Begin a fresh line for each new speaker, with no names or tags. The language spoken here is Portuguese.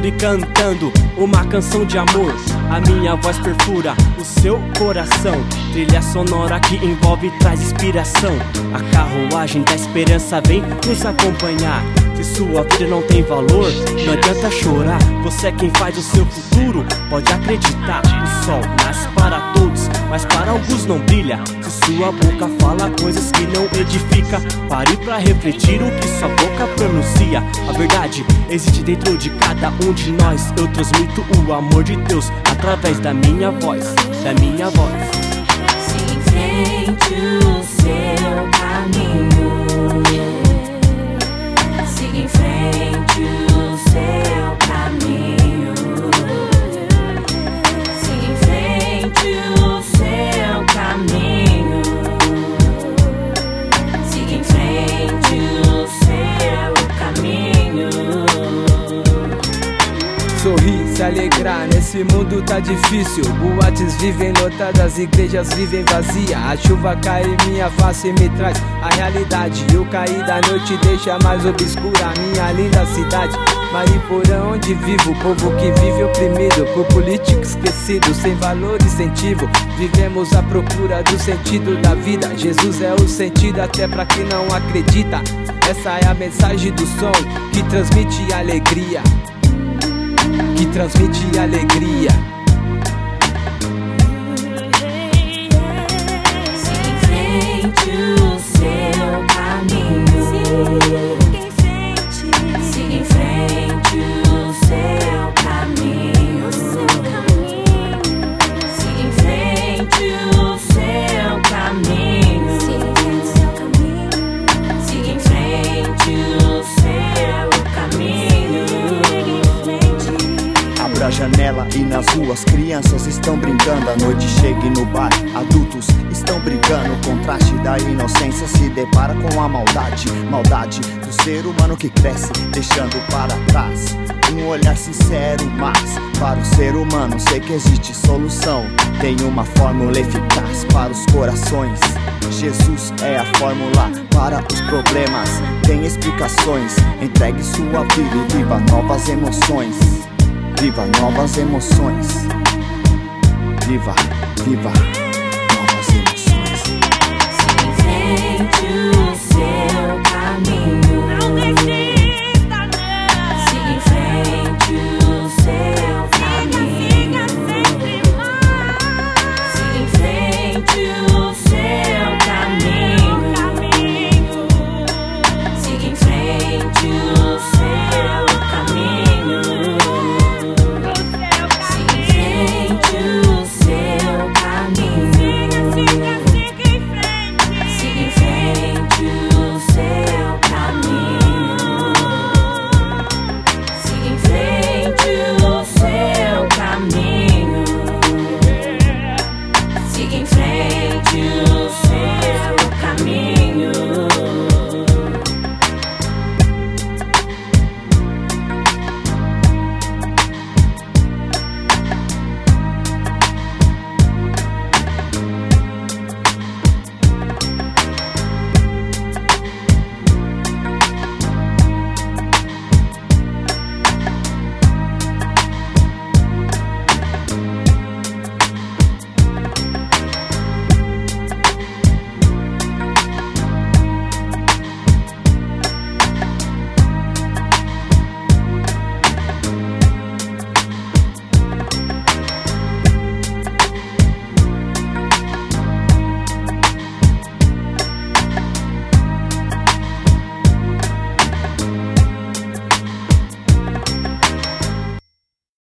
dançando e cantando uma canção de amor. A minha voz perfura o seu coração, trilha sonora que envolve e traz inspiração. A carruagem da esperança vem nos acompanhar. Se sua vida não tem valor, não adianta chorar. Você é quem faz o seu futuro, pode acreditar. O sol nasce para todos, mas para alguns não brilha. Se sua boca fala coisas que não edifica, pare pra refletir o que sua boca pronuncia. A verdade existe dentro de cada um de nós. Eu transmito o amor de Deus através da minha voz, da minha voz.
Siga em frente o seu caminho. Siga em frente o seu caminho. Siga em frente o seu caminho. Siga em frente o seu caminho.
Sorrir, se alegrar, nesse mundo tá difícil. Boates vivem lotadas, igrejas vivem vazia. A chuva cai em minha face e me traz a realidade. E o cair da noite deixa mais obscura a minha linda cidade. Mariporã, onde vivo, povo que vive oprimido por político esquecido, sem valor e incentivo. Vivemos à procura do sentido da vida. Jesus é o sentido até pra quem não acredita. Essa é a mensagem do som que transmite alegria, que transmite alegria.
Siga em frente o seu caminho. Siga em frente. Siga em frente o seu caminho. Siga em frente o seu caminho. Siga em frente o seu caminho.
Abra a janela e nas ruas crianças estão brincando. A noite chega e no bar adultos estão brigando. O contraste da inocência se depara com a maldade. Maldade do ser humano que cresce, deixando para trás um olhar sincero, mas para o ser humano sei que existe solução. Tem uma fórmula eficaz para os corações. Jesus é a fórmula para os problemas. Tem explicações, entregue sua vida e viva novas emoções. Viva novas emoções. Viva, viva novas emoções.
Siga em frente o seu caminho.